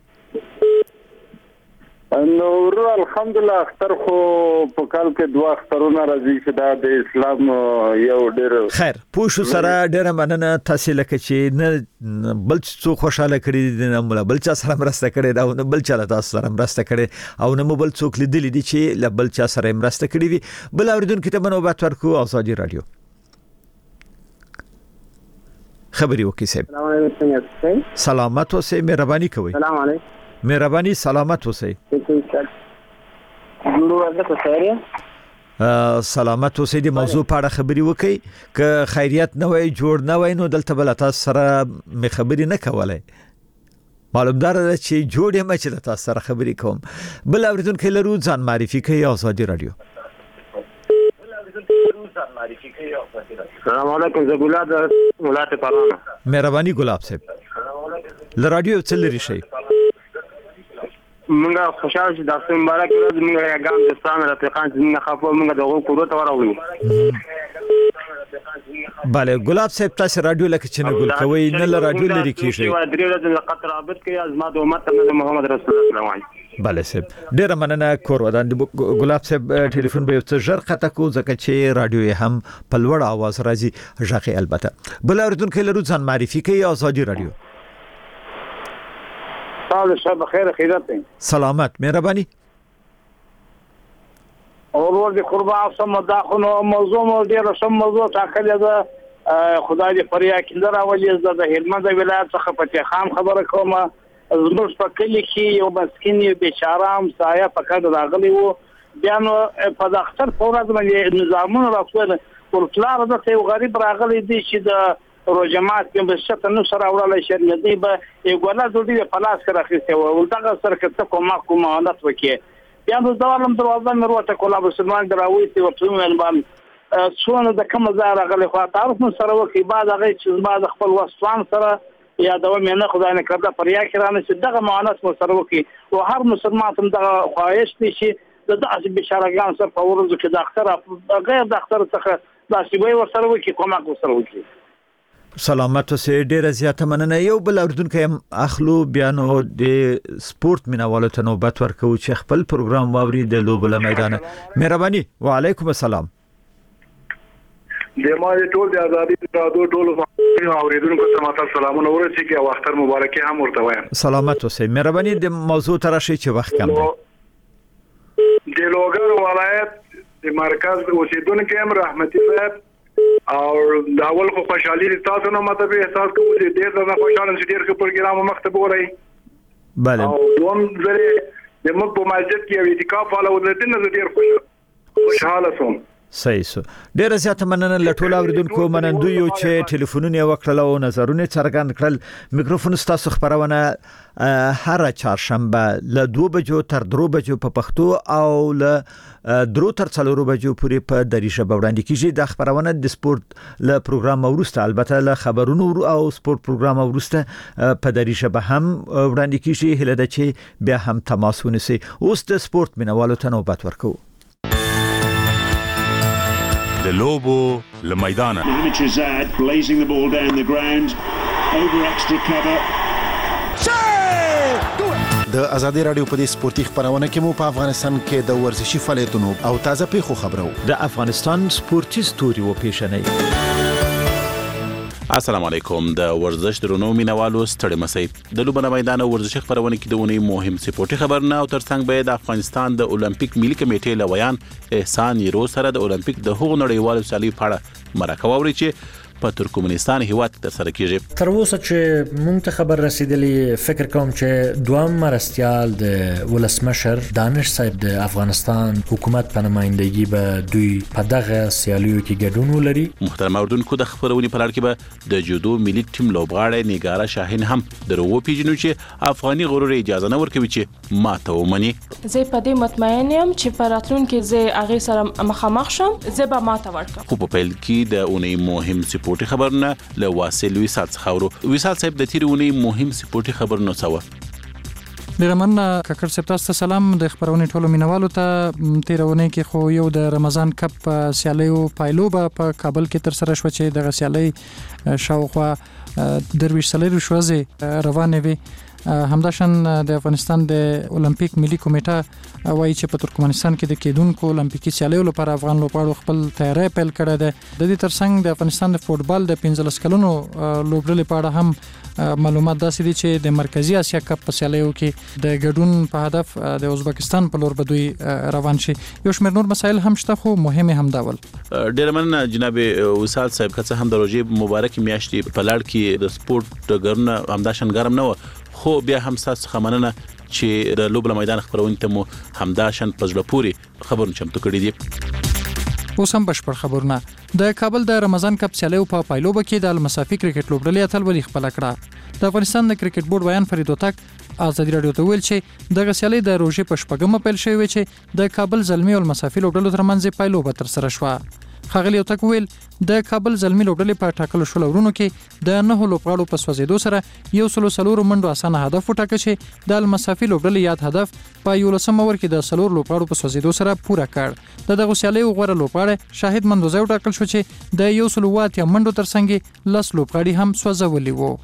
نور الحمدلله اختر خو په کال کې دوه اخترونه راځي چې دا د اسلام یو ډېر خیر پوښو سره ډېر مننه تاسو لکه چې نه بل څه خوشاله کړی دي نه بل چا سره مرسته کړی دا نه بل چا تاسو سره مرسته کړی او نه بل څوک لیدلی دي چې له بل چا سره مرسته کړی وي بل اوریدونکو ته نوبت ورکو آزادي رادیو خبري وکي صاحب سلامت اوسئ مهرباني کوي سلام علیکم مهرباني سلامت اوسئ سلامت اوسئ د موضوع په اړه خبري وکي ک خیریت نه وای جوړ نه وای نو دلته بل تاسو سره مې خبري نه کولای معلومدار ده چې جوړ یم چې تاسو سره خبري کوم بل اوریدونکو لرو ځان معرفي کوي آزادي رادیو السلام علیکم زګولاد ولایت پروانه مهرباني ګلاب صاحب ل رادیو چلري شي منګه خوشاله چې د اختر مبارک ورځ موږ یې ګام د ستان رفیقان چې موږ خپل موږ دغه کورو ته وراوړو bale ګلاب صاحب تاسو رادیو لکه چې نه ګل کوي نه ل رادیو لري کیږي و درې ورځې د قطر رابط کې ازما د امت محمد رسول الله صلی الله علیه bale صاحب ډیر مننه کور ودان ګلاب صاحب ټلیفون به څه ژر خطا کو ځکه چې رادیو هم په لوړ आवाज راځي ژغه البته بل اوردونکو لرو ځان معرفي کوي آزادي رادیو تاسو شب خیر خیرت سلامت مهرباني اورور دي قربان سم داخنو موضوع مو ډیر سم موضوع تاکل ده خدای دې پریا کیندره ولې زده د هلمند ولایت څخه پته خام خبره کومه زموږ په کلی کې یو مسکین یو بیچارام سایه پکړه راغلی وو بیا نو په دفتر فورا باندې نظامونه راځول ورکلار ده یو غریب راغلی دی چې د روجمات کې به شته نو سره وړل شي نه دی به یو ګولا دوی په لاس کې راخسته و ولدغه سره کته کومه کومه حالت وکي بیا نو دوالم دروازه مې وروته کوله مسلمان دراوي ته ورته مې څونه د کوم ځای راغلی خو تعرف مو سره وکي بعد هغه چې بعد خپل وسوان سره یا دا مې نه خدای نه کړه پر یا کرانه چې دغه معانات مو سره وکي او هر مسلمان هم دغه خواهش دي چې د داسې بشارګان سره په ورځو کې د اختر غیر د اختر څخه داسې وي ورسره وکي کومه ورسره وکي سلامت اوسئ ډیره زیاته مننه یو بل اوردونکو اخلو بیانو د سپورت مینوالو ته نوبت ورکو چې خپل پروګرام واوري د لوبله میدان مهرباني وعلیکم السلام د ما ټول د ازادي رادیو ټول اوریدونکو ته ماته سلامونه ورسېږي او اختر مبارکي هم ورته وایم سلامت اوسئ مهرباني د موضوع ترشي چې وخت کم دی د لوګر ولایت د مرکز اوسیدونکو هم رحمتي صاحب او دا اول خو خوشحالي تاسو نه ماته به احساس کوو چې ډېر زړه خوشاله شې ډېر ښه پروګرام مخته وګورئ bale او دوم زره د موږ په مسجد کې اعتکاف والا ولرته نه ډېر خوشاله سوم صحیح سو. ډیره زیاته مننه لټول اوریدونکو منندوی چې ټلیفونونه وکړل او نظرونه څرګند کړل. میکروفون ستاسو خبرونه هر چهارشنبه له دوه بجو تر درو بجو په پښتو او له درو تر څلورو بجو پورې په دری ژبه وړاندې کیږي. د خبرونه د سپورت له پروګرام ورسته البته له خبرونو او سپورت پروګرام ورسته په دری ژبه هم وړاندې کیږي. هله د چې بیا هم تماس ونیسي. اوس د سپورت مینوالو ته نوبت ورکو. د لوبو له میدانه blazing the ball down the ground over extra cover. د ازادي رادیو په دې سپورتي خبرونه کې مو په افغانستان کې د ورزشي فعالیتونو او تازه پیښو خبرو. د افغانستان سپورتي ستوري و پیښنې. السلام علیکم. د ورزش درونو مینوالو ستړي مسئ. د لوبنه میدان ورزشي خبرونه کې د ونی مهم سپورتي خبرونه او ترڅنګ به د افغانستان د اولمپیک ملي کمیټې لویان احسان یرو سره د اولمپیک د هغو نړیوالو سیالیو په اړه مرکه واوري چې په ترکمنستان هیواد تر سره کیږي. تر اوسه چې مونږ ته خبر رسیدلی فکر کوم چې دوام مرستيال د ولسمشر دانش صاحب د افغانستان حکومت په نمائندګي به دوی په دغه سیالیو کې ګډون ولري. محترم اردوونکو د خبرونې په لړ کې به د جودو ملي ټیم لوبغاړی نیګارا شاهین هم درو پیژنو چې افغاني غرور اجازه نه ورکوي چې ماته ومني. زه په دې مطمئن یم چې په راتلونکي زه هغه سره مخامخ شم، زه به ماته ورکړم. خو په پیل کې د اونۍ مهم سپورتي خبرونه له واصل ویسال څخه ورو. ویسال صاحب د تیر اونۍ مهم سپورتي خبرونه څه ډیره مننه کاکړ صاحب. تاسو ته سلام. د خبرونې ټولو مینوالو ته تیر اونۍ کې خو یو د رمضان کپ سیالیو پایلوبه په کابل کې تر سره شو چې د سیالي شاوخوا درویش سلیری شوزه روانه وي. همداشان د افغانستان د اولمپیک ملي کمیټه وایي چې په ترکمنستان کې د کېدونکو اولمپیکي سیالیو لپاره افغان لوبغاړو خپل تیاری پیل کړی دی. د دې ترڅنګ د افغانستان د فوټبال د پنځلس کلونو لوبډلې په اړه هم معلومات داسې دي چې د مرکزی اسیا کپ په سیالیو کې د ګډون په هدف د ازبکستان په لور بدوي روان شي. یو شمېر نور مسایل هم شته خو مهمه هم داول. ډیر مننه جناب وصال صاحب. که څه هم د روزي مبارک میاشتې په لړ کې د سپورت ګرنه همداشان ګرم نه و، خو بیا هم تاسو خمننه چې د لوبله میدان خبرونه ته مو همداشان پزړه پوری خبرونه چمتو کړی دي. اوس هم بشپړ خبرونه. د کابل د رمضان کپ سیالیو په پایلوبه کې د المسافي کرکټ لوبډلې اتلولي خپل کړه. د افغانستان د کرکټ بورډ ویان فرید وتک ازادي رادیو ته ویل چې د غسیالي د روزي په شپږمه پیل شوی چې د کابل زلمی او المسافي لوبډلو ترمنځ پایلوبه تر سره شوه. خغلی یو تک ویل د کابل زلمی لوبډلې په ټاکلو شو لورونو کې د نه لوبغاړو په سوځیدو سره یو سلو سلور منډو اسانه هدف وټاکه چې د المسافي لوبډلې یاد هدف په یو لسم اور کې د سلور لوبغاړو په سوځیدو سره پوره کړ. د دغه سیالي غوړه لوبغاړی شاهد مندوزه وټاکل شو چې د یو سلو وات یا منډو ترڅنګ لس لوبغاړي هم سوځولي وو.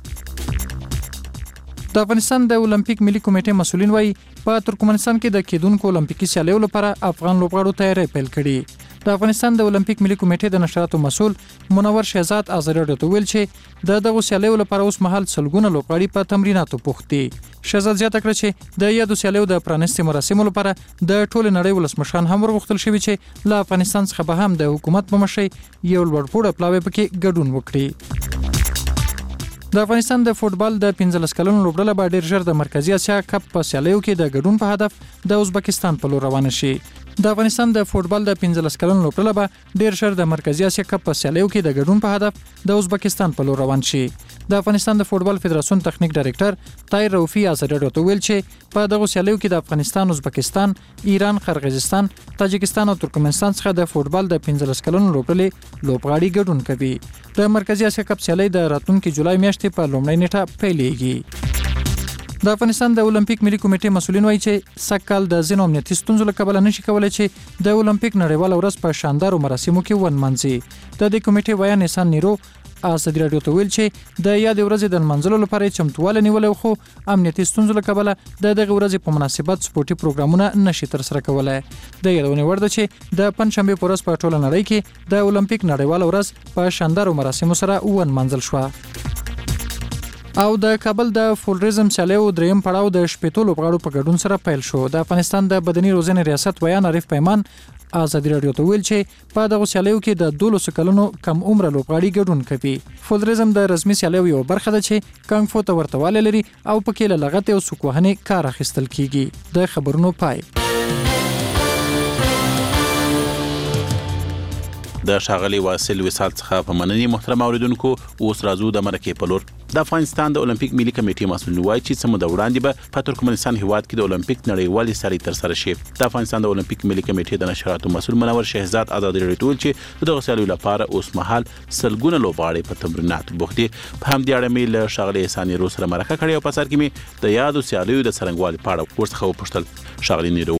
د افغانستان د اولمپیک ملي کمیټې مسولین وایي په ترکمنستان کې د کېدونکو اولمپیکي سیالیو لپاره افغان لوبغاړو تیاری پیل کړي. د افغانستان د اولمپیک ملي کمیټې د نشراتو مسول منور شهزاد ازادي رادیو ته ویل چې د دغه سیالیو لپاره اوس مهال سلګونه لوبغاړي په تمریناتو بوخت دي. شهزاد زیاته کړه چې د یادو سیالیو د پرانیستي مراسمو لپاره د ټول نړۍ ولسمشران هم ورغښتل شوي چې له افغانستان څخه به هم د حکومت په مشرۍ یو لوړپوړه پلاوی پکې ګډون وکړي. د افغانستان د فوټبال د پنځلس کلونو لوبډله به ډیر ژر د مرکزی اسیا کپ په سیالیو کې د ګډون په هدف د ازبکستان په لور روان شي. د افغانستان د فوټبال د پنځلس کلونو لوبډله به ډیر ژر د مرکزی اسیا کپ په سیالیو کې د ګډون په هدف د ازبکستان په لور روان شي. د افغانستان د فوټبال فدراسیون تخنیک ډایریکټر طاهر رؤفي ازادي رادیو ته ویل چې په دغه سیالیو کې د افغانستان، ازبکستان، ایران، قرغیزستان، تاجکستان او ترکمنستان څخه د فوټبال د پنځلس کلونو لوبډلې لوبغاړي ګډون کوي. د مرکزی اسیا کپ سیالي د راتلونکي جولای میاشتې په لومړۍ نیټه پیلېږي. د افغانستان د اولمپیک ملي کمیټې مسولین وایي چې سکهال د ځینو امنیتي ستونزو له کبله نشي کولای چې د اولمپیک نړیواله ورځ په شاندارو مراسمو کې ونمانځي. د دې کمیټې ویان احسان نیرو ازادي رادیو ته ویل چې د یاد ورځې د منځلو لپاره چمتواله نیولې، خو امنیتي ستونزو له کبله د دغه ورځې په مناسبت سپورتي پروګرامونه نشي تر سره کولای. د یادونه وړ ده چې د پنځشنبه په ورځ په ټوله نړۍ کې د اولمپیک نړیواله ورځ په شاندارو مراسمو سره ونمانځل شوه. او د کابل د فولریزم سیالیو دریم پړاو د شپېتو لوبغاړو په ګډون سره پیل شو. د افغانستان د بدني روزنې ریاست ویان عارف پیمان ازادي رادیو ته ویل چې په دغه سیالیو کې د دولس کلونو کم عمر لوبغاړي ګډون کوي. فولریزم د رسمي سیالیو یو برخه ده چې کانګ فو ته ورتواله لري او پکې له لغت او سکوهنې کار اخیستل کیږي. د خبرونو پای. د شاغلي واصل وصال څخه په مننې محترم اوریدونکو اوس راځو د مرکې په لور. د افغانستان د اولمپیک ملي کمیټې مسؤل وایي چې سم د وړاندې به په ترکمنستان هیواد کې د اولمپیک نړیوالې سړي تر سره شي. د افغانستان د اولمپیک ملي کمیټې د نشراتو مسؤل منور شهزاد ازادي راډیو چې د غسالو لپاره اوس مهال سلګونه لوبغاړي په تمرینات بوخت دي. په همدې اړه مې له شاغلي احسان نیرو سره مرکه کړې او په سر کې مې د یادو سیالیو د څرنګوالي په اړه ورڅخه وپوښتل. شاغلي نیرو